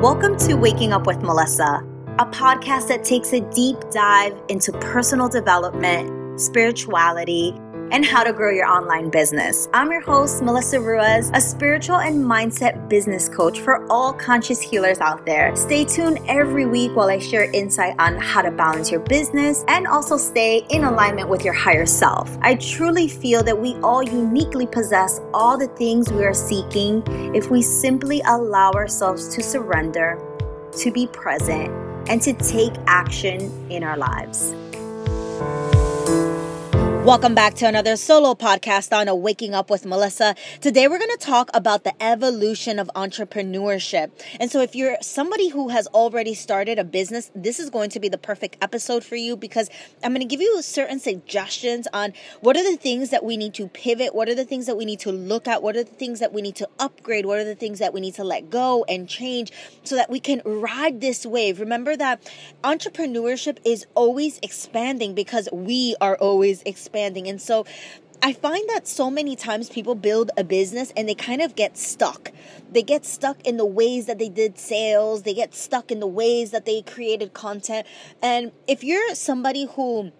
Welcome to Waking Up with Melissa, a podcast that takes a deep dive into personal development, spirituality, and how to grow your online business. I'm your host, Melissa Ruiz, a spiritual and mindset business coach for all conscious healers out there. Stay tuned every week while I share insight on how to balance your business and also stay in alignment with your higher self. I truly feel that we all uniquely possess all the things we are seeking if we simply allow ourselves to surrender, to be present, and to take action in our lives. Welcome back to another solo podcast on Waking Up with Melissa. Today we're going to talk about the evolution of entrepreneurship. And so if you're somebody who has already started a business, this is going to be the perfect episode for you because I'm going to give you certain suggestions on what are the things that we need to pivot, what are the things that we need to look at, what are the things that we need to upgrade, what are the things that we need to let go and change so that we can ride this wave. Remember that entrepreneurship is always expanding because we are always expanding. And so I find that so many times people build a business and they kind of get stuck. They get stuck in the ways that they did sales. They get stuck in the ways that they created content. And if you're somebody who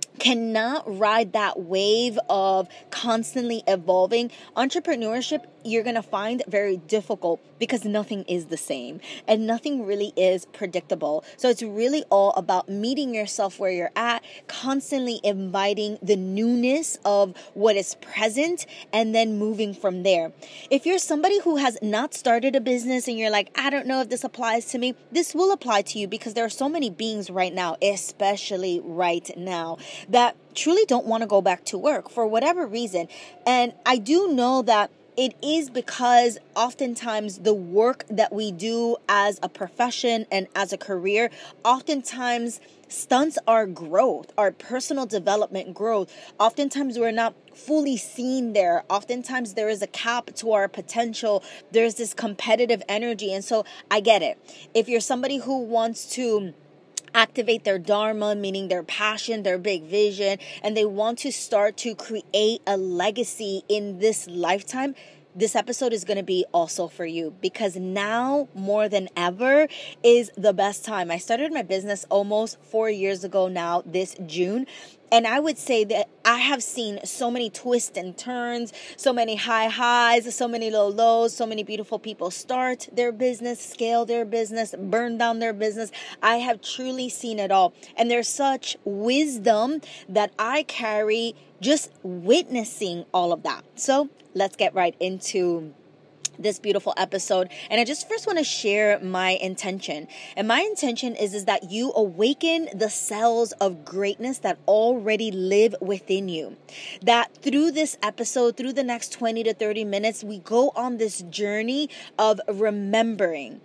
cannot ride that wave of constantly evolving, entrepreneurship, you're going to find very difficult because nothing is the same and nothing really is predictable. So it's really all about meeting yourself where you're at, constantly inviting the newness of what is present and then moving from there. If you're somebody who has not started a business and you're like, I don't know if this applies to me, this will apply to you because there are so many beings right now, especially right now, that truly don't want to go back to work for whatever reason. And I do know that it is because oftentimes the work that we do as a profession and as a career oftentimes stunts our growth, our personal development growth. Oftentimes we're not fully seen there. Oftentimes there is a cap to our potential. There's this competitive energy. And so I get it. If you're somebody who wants to activate their dharma, meaning their passion, their big vision, and they want to start to create a legacy in this lifetime, this episode is going to be also for you because now more than ever is the best time. I started my business almost 4 years ago now this June. And I would say that I have seen so many twists and turns, so many high highs, so many low lows, so many beautiful people start their business, scale their business, burn down their business. I have truly seen it all. And there's such wisdom that I carry just witnessing all of that. So let's get right into this beautiful episode. And I just first want to share my intention. And my intention is that you awaken the cells of greatness that already live within you. That through this episode, through the next 20 to 30 minutes, we go on this journey of remembering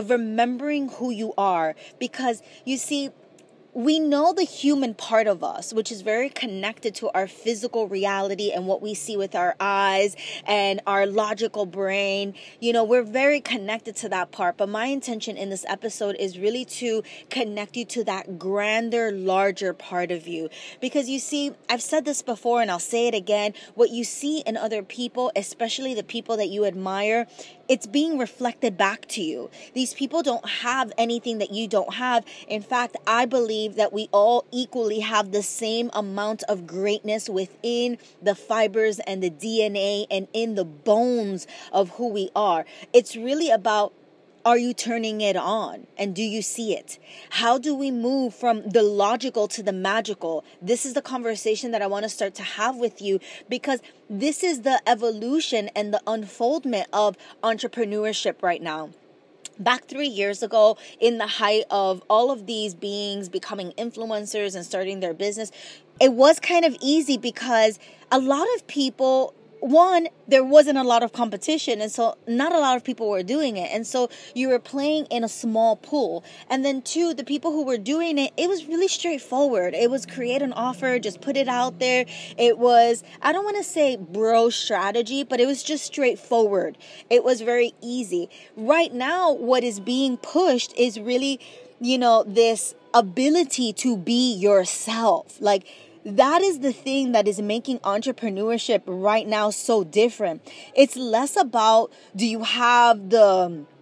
who you are. Because you see, we know the human part of us, which is very connected to our physical reality and what we see with our eyes and our logical brain. You know, we're very connected to that part. But my intention in this episode is really to connect you to that grander, larger part of you. Because you see, I've said this before and I'll say it again. What you see in other people, especially the people that you admire, it's being reflected back to you. These people don't have anything that you don't have. In fact, I believe that we all equally have the same amount of greatness within the fibers and the DNA and in the bones of who we are. It's really about, are you turning it on? And do you see it? How do we move from the logical to the magical? This is the conversation that I want to start to have with you because this is the evolution and the unfoldment of entrepreneurship right now. Back 3 years ago, in the height of all of these beings becoming influencers and starting their business, it was kind of easy because a lot of people, one, there wasn't a lot of competition. And so not a lot of people were doing it. And so you were playing in a small pool. And then two, the people who were doing it, it was really straightforward. It was create an offer, just put it out there. It was, I don't want to say bro strategy, but it was just straightforward. It was very easy. Right now, what is being pushed is really, this ability to be yourself. Like, that is the thing that is making entrepreneurship right now so different. It's less about, do you have the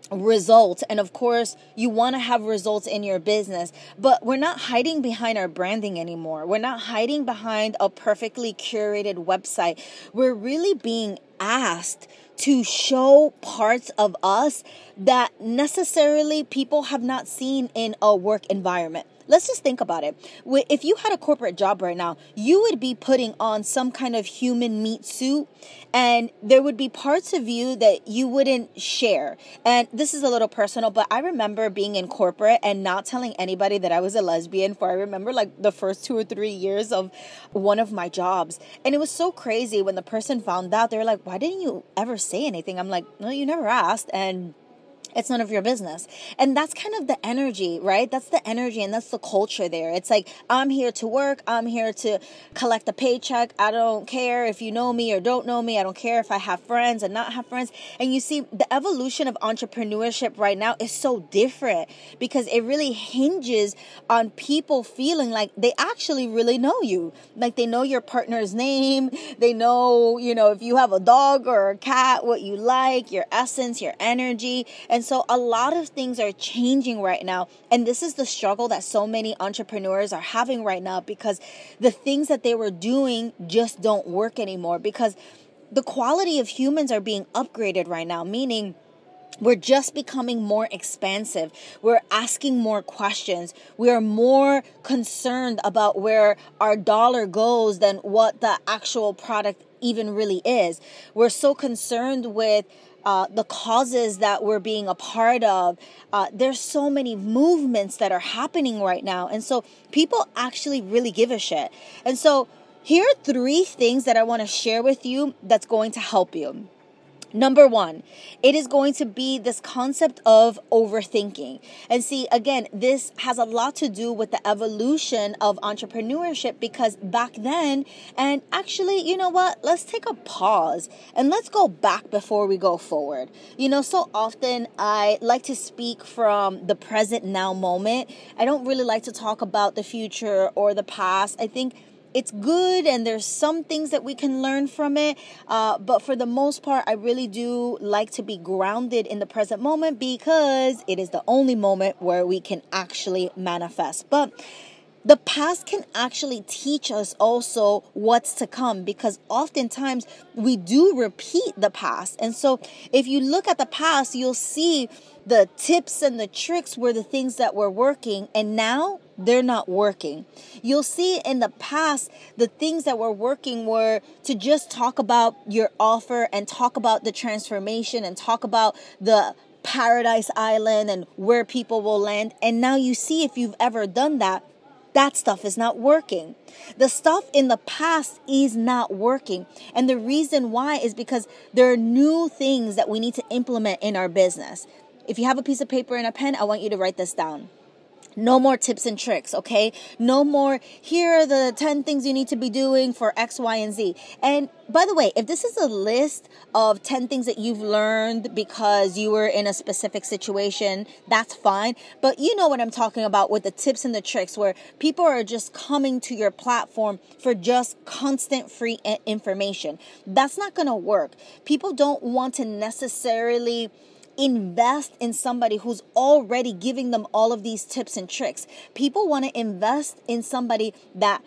results, and of course you want to have results in your business, but we're not hiding behind our branding anymore. We're not hiding behind a perfectly curated website. We're really being asked to show parts of us that necessarily people have not seen in a work environment. Let's just think about it. If you had a corporate job right now, you would be putting on some kind of human meat suit, and there would be parts of you that you wouldn't share. And this is a little personal, but I remember being in corporate and not telling anybody that I was a lesbian for, I remember like the first 2 or 3 years of one of my jobs. And it was so crazy when the person found out. They were like, why didn't you ever say anything? I'm like, no, you never asked. And it's none of your business. And that's kind of the energy, right? That's the energy and that's the culture there. It's like, I'm here to work. I'm here to collect a paycheck. I don't care if you know me or don't know me. I don't care if I have friends and not have friends. And you see, the evolution of entrepreneurship right now is so different because it really hinges on people feeling like they actually really know you. Like they know your partner's name. They know, if you have a dog or a cat, what you like, your essence, your energy. And so a lot of things are changing right now. And this is the struggle that so many entrepreneurs are having right now because the things that they were doing just don't work anymore because the quality of humans are being upgraded right now, meaning we're just becoming more expansive. We're asking more questions. We are more concerned about where our dollar goes than what the actual product even really is. We're so concerned with the causes that we're being a part of. There's so many movements that are happening right now. And so people actually really give a shit. And so here are 3 things that I want to share with you that's going to help you. Number 1, it is going to be this concept of overthinking. And see, again, this has a lot to do with the evolution of entrepreneurship because back then, and actually, you know what? Let's take a pause and let's go back before we go forward. So often I like to speak from the present now moment. I don't really like to talk about the future or the past. I think it's good and there's some things that we can learn from it. But for the most part, I really do like to be grounded in the present moment because it is the only moment where we can actually manifest. But the past can actually teach us also what's to come because oftentimes we do repeat the past. And so if you look at the past, you'll see the tips and the tricks were the things that were working and now they're not working. You'll see in the past, the things that were working were to just talk about your offer and talk about the transformation and talk about the paradise island and where people will land. And now you see if you've ever done that, that stuff is not working. The stuff in the past is not working. And the reason why is because there are new things that we need to implement in our business. If you have a piece of paper and a pen, I want you to write this down. No more tips and tricks, okay? No more, here are the 10 things you need to be doing for X, Y, and Z. And by the way, if this is a list of 10 things that you've learned because you were in a specific situation, that's fine. But you know what I'm talking about with the tips and the tricks where people are just coming to your platform for just constant free information. That's not going to work. People don't want to necessarily invest in somebody who's already giving them all of these tips and tricks. People want to invest in somebody that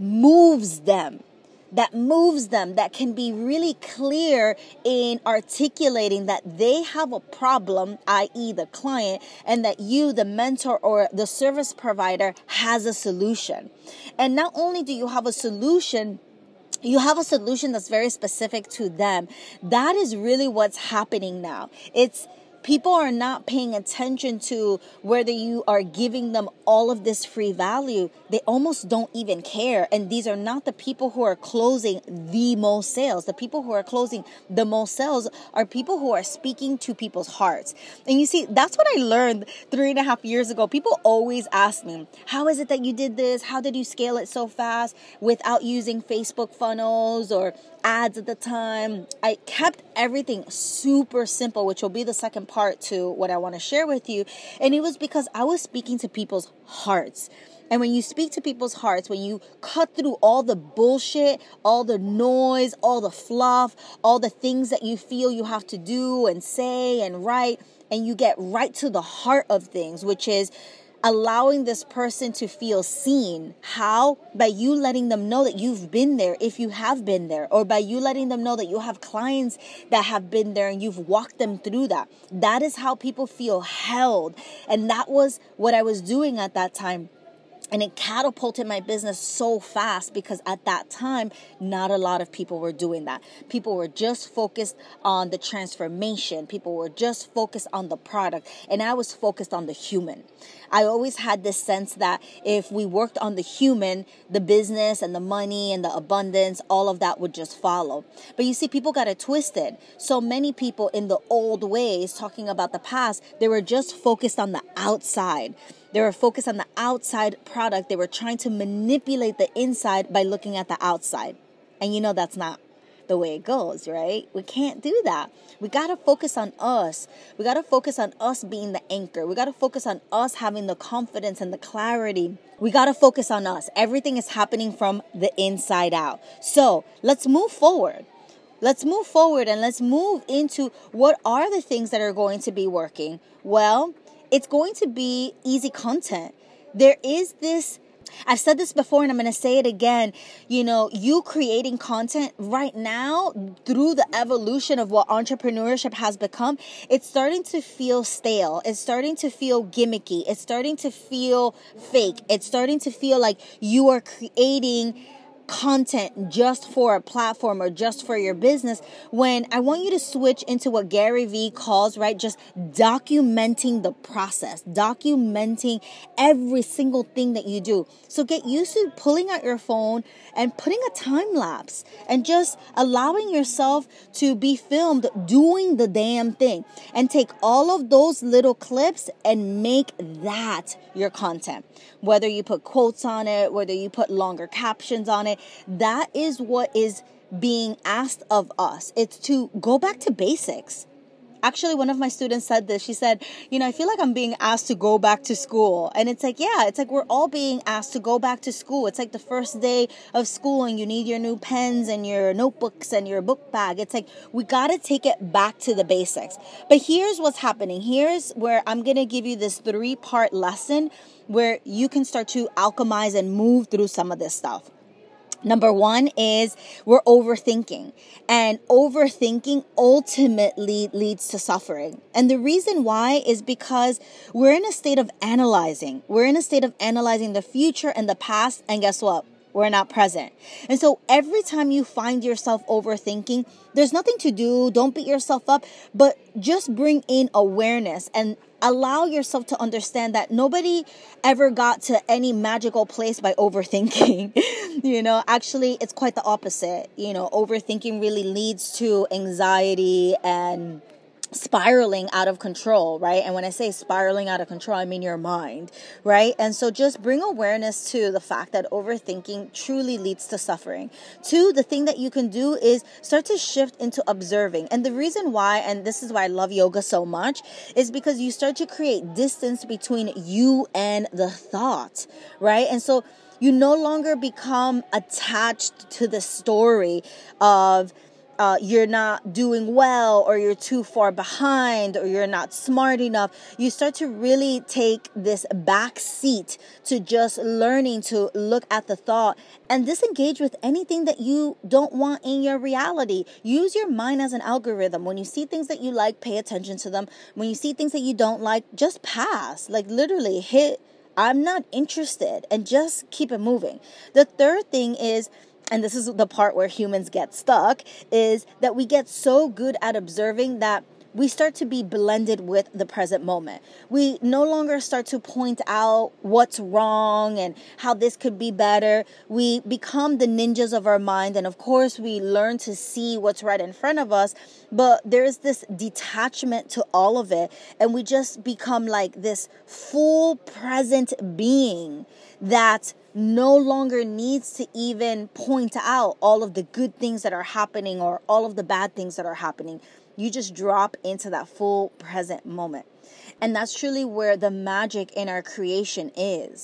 moves them, that can be really clear in articulating that they have a problem, i.e. the client, and that you, the mentor or the service provider, has a solution. And not only do you have a solution, you have a solution that's very specific to them. That is really what's happening now. People are not paying attention to whether you are giving them all of this free value. They almost don't even care. And these are not the people who are closing the most sales. The people who are closing the most sales are people who are speaking to people's hearts. And you see, that's what I learned 3.5 years ago. People always ask me, how is it that you did this? How did you scale it so fast without using Facebook funnels or ads at the time? I kept everything super simple, which will be the second part to what I want to share with you. And it was because I was speaking to people's hearts. And when you speak to people's hearts, when you cut through all the bullshit, all the noise, all the fluff, all the things that you feel you have to do and say and write, and you get right to the heart of things, which is allowing this person to feel seen. How? By you letting them know that you've been there, if you have been there, or by you letting them know that you have clients that have been there and you've walked them through that. That is how people feel held. And that was what I was doing at that time. And it catapulted my business so fast because at that time, not a lot of people were doing that. People were just focused on the transformation. People were just focused on the product. And I was focused on the human. I always had this sense that if we worked on the human, the business and the money and the abundance, all of that would just follow. But you see, people got it twisted. So many people in the old ways, talking about the past, they were just focused on the outside. They were focused on the outside product. They were trying to manipulate the inside by looking at the outside. And you know that's not the way it goes, right? We can't do that. We got to focus on us. We got to focus on us being the anchor. We got to focus on us having the confidence and the clarity. We got to focus on us. Everything is happening from the inside out. So let's move forward. Let's move forward and let's move into what are the things that are going to be working. Well, it's going to be easy content. There is this, I've said this before and I'm going to say it again, you creating content right now through the evolution of what entrepreneurship has become, it's starting to feel stale. It's starting to feel gimmicky. It's starting to feel fake. It's starting to feel like you are creating content just for a platform or just for your business, when I want you to switch into what Gary Vee calls, right, just documenting the process, documenting every single thing that you do. So get used to pulling out your phone and putting a time lapse and just allowing yourself to be filmed doing the damn thing, and take all of those little clips and make that your content. Whether you put quotes on it, whether you put longer captions on it, that is what is being asked of us. It's to go back to basics. Actually, one of my students said this. She said, I feel like I'm being asked to go back to school. And it's like, yeah, it's like we're all being asked to go back to school. It's like the first day of school and you need your new pens and your notebooks and your book bag. It's like we got to take it back to the basics. But here's what's happening. Here's where I'm going to give you this 3-part lesson where you can start to alchemize and move through some of this stuff. Number 1 is we're overthinking, and overthinking ultimately leads to suffering. And the reason why is because we're in a state of analyzing. We're in a state of analyzing the future and the past. And guess what? We're not present. And so every time you find yourself overthinking, there's nothing to do. Don't beat yourself up, but just bring in awareness and allow yourself to understand that nobody ever got to any magical place by overthinking. Actually, it's quite the opposite. Overthinking really leads to anxiety and spiraling out of control, right? And when I say spiraling out of control, I mean your mind, right? And so just bring awareness to the fact that overthinking truly leads to suffering. 2, the thing that you can do is start to shift into observing. And the reason why, and this is why I love yoga so much, is because you start to create distance between you and the thought, right? And so you no longer become attached to the story of you're not doing well, or you're too far behind, or you're not smart enough. You start to really take this back seat to just learning to look at the thought and disengage with anything that you don't want in your reality. Use your mind as an algorithm. When you see things that you like, pay attention to them. When you see things that you don't like, just pass. Like literally hit, I'm not interested, and just keep it moving. The 3rd thing is, and this is the part where humans get stuck, is that we get so good at observing that we start to be blended with the present moment. We no longer start to point out what's wrong and how this could be better. We become the ninjas of our mind. And of course, we learn to see what's right in front of us. But there's this detachment to all of it. And we just become like this full present being that no longer needs to even point out all of the good things that are happening or all of the bad things that are happening. You just drop into that full present moment. And that's truly where the magic in our creation is.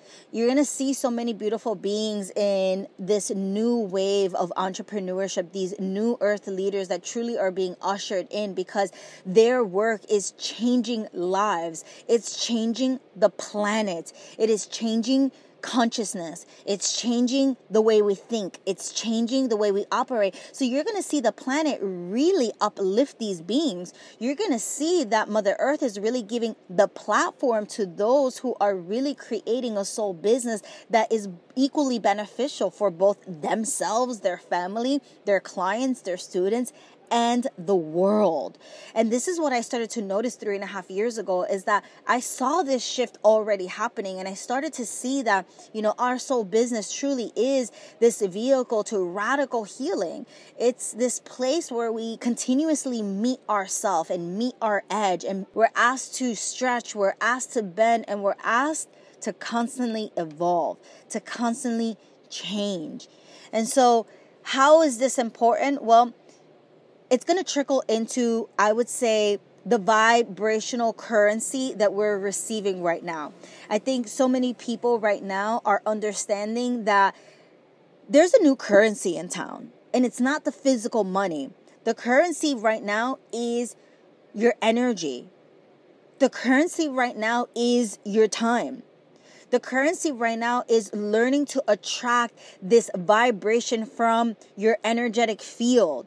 You're going to see so many beautiful beings in this new wave of entrepreneurship, these new earth leaders that truly are being ushered in because their work is changing lives. It's changing the planet. It is changing consciousness. It's changing the way we think. It's changing the way we operate. So you're going to see the planet really uplift these beings. You're going to see that Mother Earth is really giving the platform to those who are really creating a soul business that is equally beneficial for both themselves, their family, their clients, their students, and the world. And this is what I started to notice 3.5 years ago, is that I saw this shift already happening, and I started to see that, our soul business truly is this vehicle to radical healing. It's this place where we continuously meet ourselves and meet our edge, and we're asked to stretch, we're asked to bend, and we're asked to constantly evolve, to constantly change. And so how is this important? Well, it's going to trickle into, I would say, the vibrational currency that we're receiving right now. I think so many people right now are understanding that there's a new currency in town, and it's not the physical money. The currency right now is your energy. The currency right now is your time. The currency right now is learning to attract this vibration from your energetic field.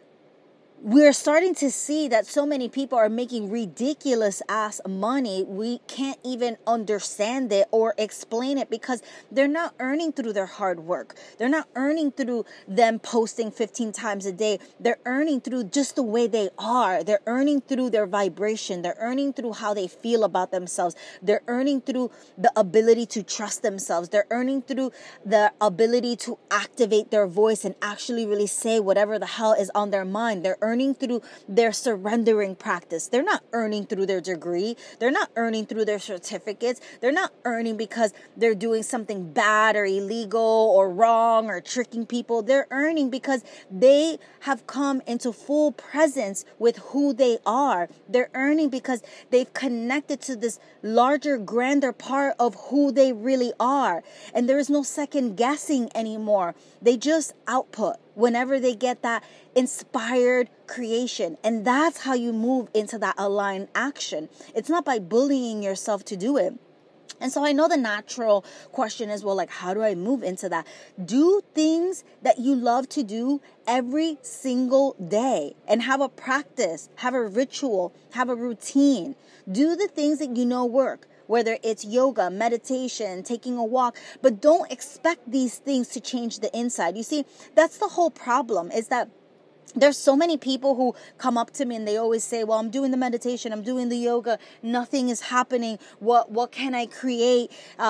We're starting to see that so many people are making ridiculous ass money. We can't even understand it or explain it because they're not earning through their hard work. They're not earning through them posting 15 times a day. They're earning through just the way they are. They're earning through their vibration. They're earning through how they feel about themselves. They're earning through the ability to trust themselves. They're earning through the ability to activate their voice and actually really say whatever the hell is on their mind. They're earning through their surrendering practice. They're not earning through their degree. They're not earning through their certificates. They're not earning because they're doing something bad or illegal or wrong or tricking people. They're earning because they have come into full presence with who they are. They're earning because they've connected to this larger, grander part of who they really are. And there is no second guessing anymore. They just output whenever they get that inspired creation. And that's how you move into that aligned action. It's not by bullying yourself to do it. And so I know the natural question is, well, how do I move into that? Do things that you love to do every single day and have a practice, have a ritual, have a routine. Do the things that you know work. Whether it's yoga, meditation, taking a walk, but don't expect these things to change the inside. You see, that's the whole problem, is that there's so many people who come up to me and they always say, well, I'm doing the meditation, I'm doing the yoga, nothing is happening. What can I create?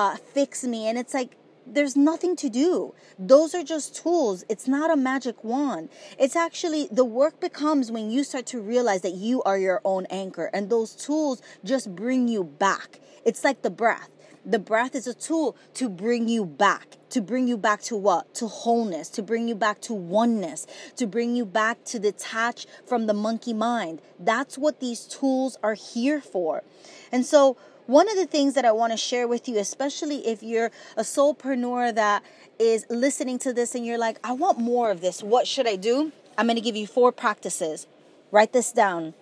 Fix me. And it's like, there's nothing to do. Those are just tools. It's not a magic wand. It's actually, the work becomes when you start to realize that you are your own anchor, and those tools just bring you back. It's like the breath. The breath is a tool to bring you back. To bring you back to what? To wholeness. To bring you back to oneness. To bring you back to detach from the monkey mind. That's what these tools are here for. And so one of the things that I want to share with you, especially if you're a soulpreneur that is listening to this and you're like, I want more of this. What should I do? I'm going to give you 4 practices. Write this down.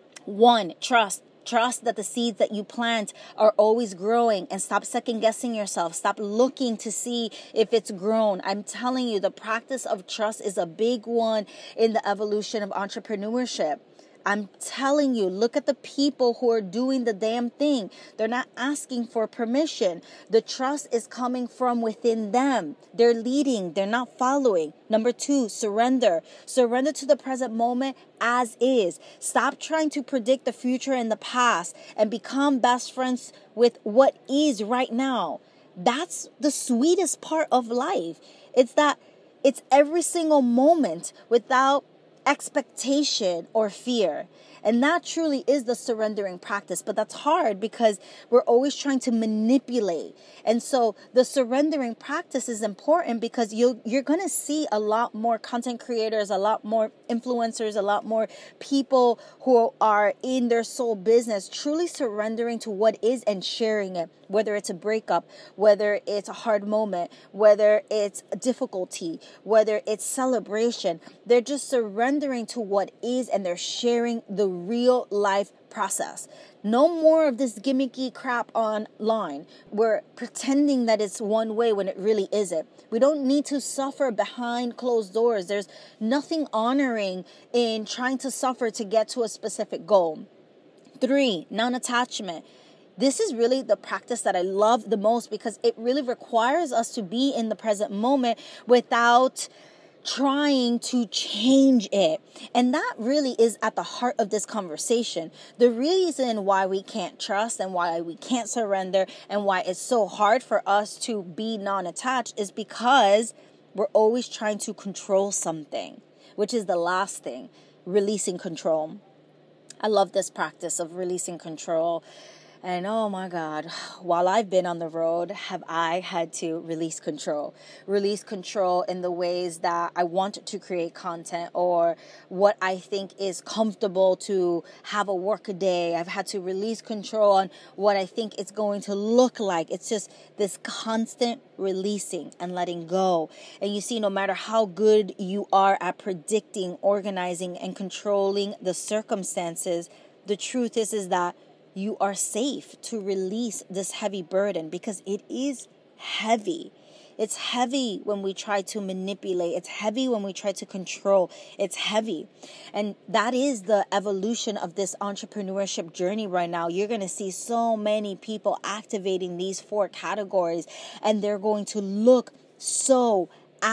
1, trust. Trust that the seeds that you plant are always growing, and stop second guessing yourself. Stop looking to see if it's grown. I'm telling you, the practice of trust is a big one in the evolution of entrepreneurship. I'm telling you, look at the people who are doing the damn thing. They're not asking for permission. The trust is coming from within them. They're leading. They're not following. Number 2, surrender. Surrender to the present moment as is. Stop trying to predict the future and the past and become best friends with what is right now. That's the sweetest part of life. It's that it's every single moment without expectation or fear. And that truly is the surrendering practice. But that's hard because we're always trying to manipulate. And so the surrendering practice is important because you're going to see a lot more content creators, a lot more influencers, a lot more people who are in their soul business, truly surrendering to what is and sharing it, whether it's a breakup, whether it's a hard moment, whether it's difficulty, whether it's celebration. They're just surrendering to what is and they're sharing the real life process. No more of this gimmicky crap online. We're pretending that it's one way when it really isn't. We don't need to suffer behind closed doors. There's nothing honoring in trying to suffer to get to a specific goal. 3, non-attachment. This is really the practice that I love the most because it really requires us to be in the present moment without trying to change it. And that really is at the heart of this conversation. The reason why we can't trust and why we can't surrender and why it's so hard for us to be non-attached is because we're always trying to control something, which is the last thing, releasing control. I love this practice of releasing control. And oh my God, while I've been on the road, have I had to release control in the ways that I want to create content or what I think is comfortable to have a work a day. I've had to release control on what I think it's going to look like. It's just this constant releasing and letting go. And you see, no matter how good you are at predicting, organizing, and controlling the circumstances, the truth is that you are safe to release this heavy burden because it is heavy. It's heavy when we try to manipulate. It's heavy when we try to control. It's heavy. And that is the evolution of this entrepreneurship journey right now. You're going to see so many people activating these 4 categories, and they're going to look so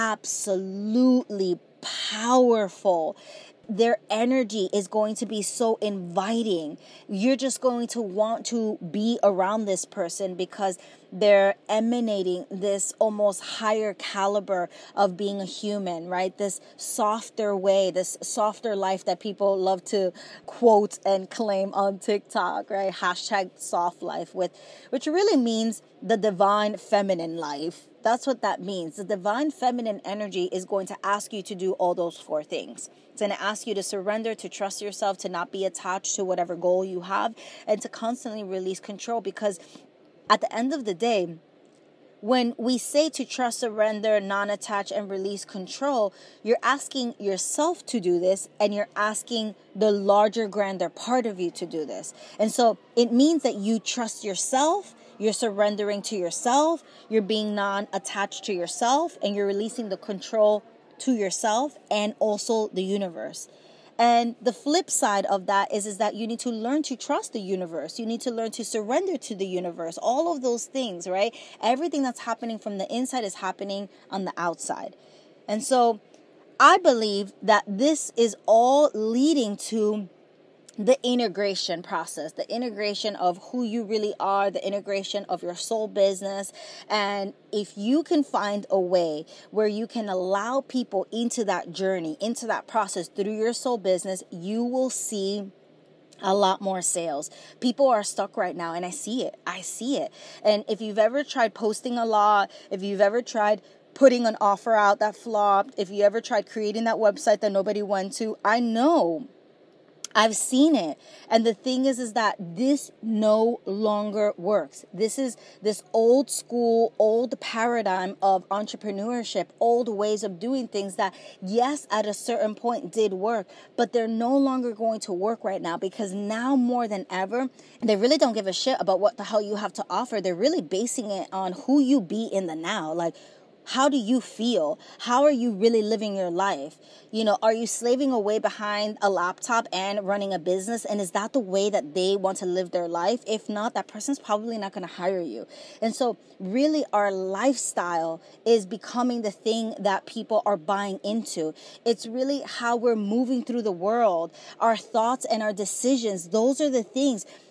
absolutely powerful. Their energy is going to be so inviting. You're just going to want to be around this person because they're emanating this almost higher caliber of being a human, right? This softer way, this softer life that people love to quote and claim on TikTok, right? #soft life, which really means the divine feminine life. That's what that means. The divine feminine energy is going to ask you to do all those 4 things. It's going to ask you to surrender, to trust yourself, to not be attached to whatever goal you have, and to constantly release control. Because at the end of the day, when we say to trust, surrender, non-attach, and release control, you're asking yourself to do this, and you're asking the larger, grander part of you to do this. And so it means that you trust yourself, you're surrendering to yourself, you're being non-attached to yourself, and you're releasing the control to yourself and also the universe. And the flip side of that is that you need to learn to trust the universe. You need to learn to surrender to the universe. All of those things, right? Everything that's happening from the inside is happening on the outside. And so I believe that this is all leading to the integration process, the integration of who you really are, the integration of your soul business. And if you can find a way where you can allow people into that journey, into that process through your soul business, you will see a lot more sales. People are stuck right now, and I see it. And if you've ever tried posting a lot, if you've ever tried putting an offer out that flopped, if you ever tried creating that website that nobody went to, I know. I've seen it. And the thing is that this no longer works. This is this old school, old paradigm of entrepreneurship, old ways of doing things that, yes, at a certain point did work, but they're no longer going to work right now because now more than ever, they really don't give a shit about what the hell you have to offer. They're really basing it on who you be in the now. Like, how do you feel? How are you really living your life? You know, are you slaving away behind a laptop and running a business? And is that the way that they want to live their life? If not, that person's probably not going to hire you. And so really our lifestyle is becoming the thing that people are buying into. It's really how we're moving through the world. Our thoughts and our decisions, those are the things.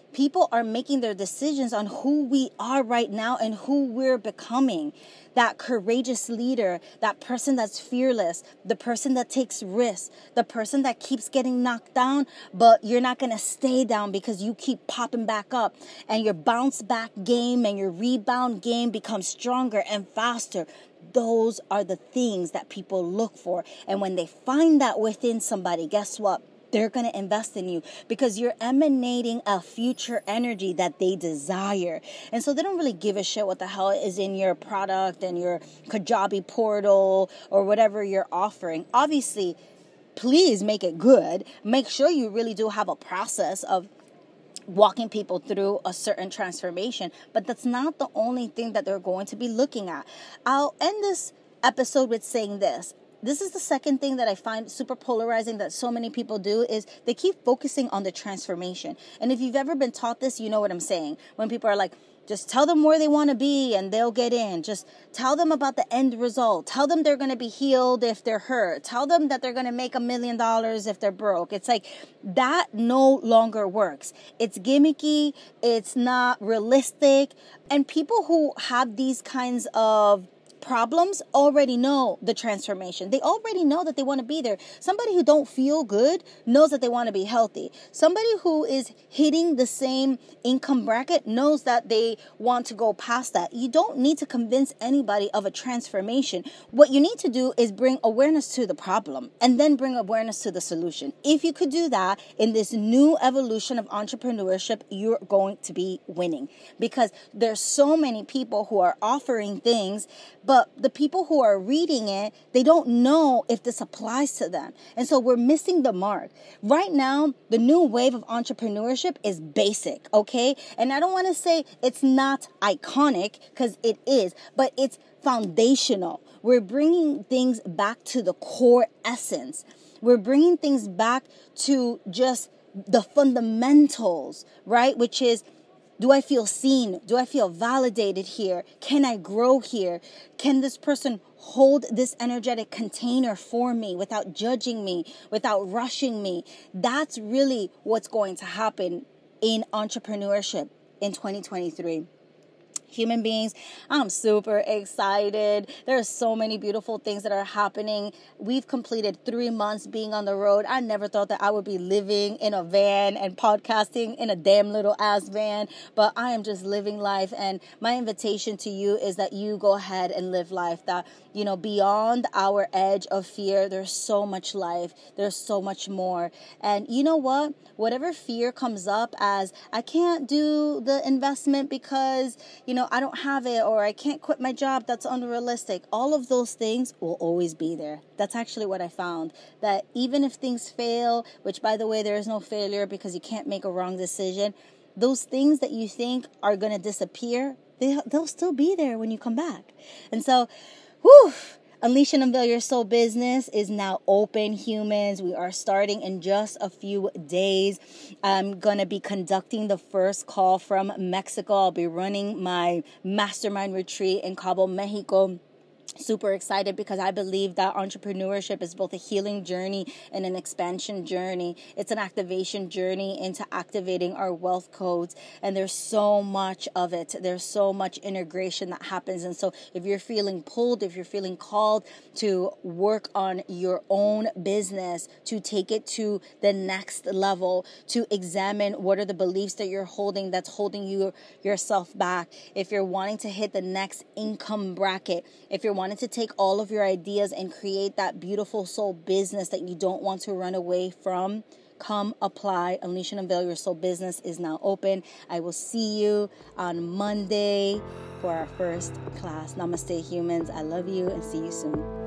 People are making their decisions on who we are right now and who we're becoming. That courageous leader, that person that's fearless, the person that takes risks, the person that keeps getting knocked down, but you're not going to stay down because you keep popping back up, and your bounce back game and your rebound game becomes stronger and faster. Those are the things that people look for. And when they find that within somebody, guess what? They're going to invest in you because you're emanating a future energy that they desire. And so they don't really give a shit what the hell is in your product and your Kajabi portal or whatever you're offering. Obviously, please make it good. Make sure you really do have a process of walking people through a certain transformation. But that's not the only thing that they're going to be looking at. I'll end this episode with saying this. This is the second thing that I find super polarizing that so many people do is they keep focusing on the transformation. And if you've ever been taught this, you know what I'm saying. When people are like, just tell them where they want to be and they'll get in. Just tell them about the end result. Tell them they're going to be healed if they're hurt. Tell them that they're going to make $1 million if they're broke. It's like that no longer works. It's gimmicky. It's not realistic. And people who have these kinds of problems already know the transformation. They already know that they want to be there. Somebody who don't feel good knows that they want to be healthy. Somebody who is hitting the same income bracket knows that they want to go past that. You don't need to convince anybody of a transformation. What you need to do is bring awareness to the problem and then bring awareness to the solution. If you could do that in this new evolution of entrepreneurship, you're going to be winning because there's so many people who are offering things, but the people who are reading it, they don't know if this applies to them. And so we're missing the mark. Right now, the new wave of entrepreneurship is basic, okay? And I don't want to say it's not iconic because it is, but it's foundational. We're bringing things back to the core essence. We're bringing things back to just the fundamentals, right? Which is, do I feel seen? Do I feel validated here? Can I grow here? Can this person hold this energetic container for me without judging me, without rushing me? That's really what's going to happen in entrepreneurship in 2023. Human beings, I'm super excited. There are so many beautiful things that are happening. We've completed 3 months being on the road. I never thought that I would be living in a van and podcasting in a damn little ass van, but I am just living life. And my invitation to you is that you go ahead and live life that, you know, beyond our edge of fear, there's so much life. There's so much more. And you know what? Whatever fear comes up as I can't do the investment because, you know, I don't have it, or I can't quit my job, that's unrealistic. All of those things will always be there. That's actually what I found, that even if things fail, which by the way, there is no failure because you can't make a wrong decision, those things that you think are going to disappear, they'll still be there when you come back. And so, Unleash and Unveil Your Soul Business is now open, humans. We are starting in just a few days. I'm going to be conducting the first call from Mexico. I'll be running my mastermind retreat in Cabo, Mexico. Super excited because I believe that entrepreneurship is both a healing journey and an expansion journey. It's an activation journey into activating our wealth codes. And there's so much of it. There's so much integration that happens. And so if you're feeling pulled, if you're feeling called to work on your own business, to take it to the next level, to examine what are the beliefs that you're holding that's holding you yourself back. If you're wanting to hit the next income bracket, if you're wanting to take all of your ideas and create that beautiful soul business that you don't want to run away from, come apply. Unleash and Unveil Your Soul Business is now open. I will see you on Monday for our first class. Namaste, humans. I love you and see you soon.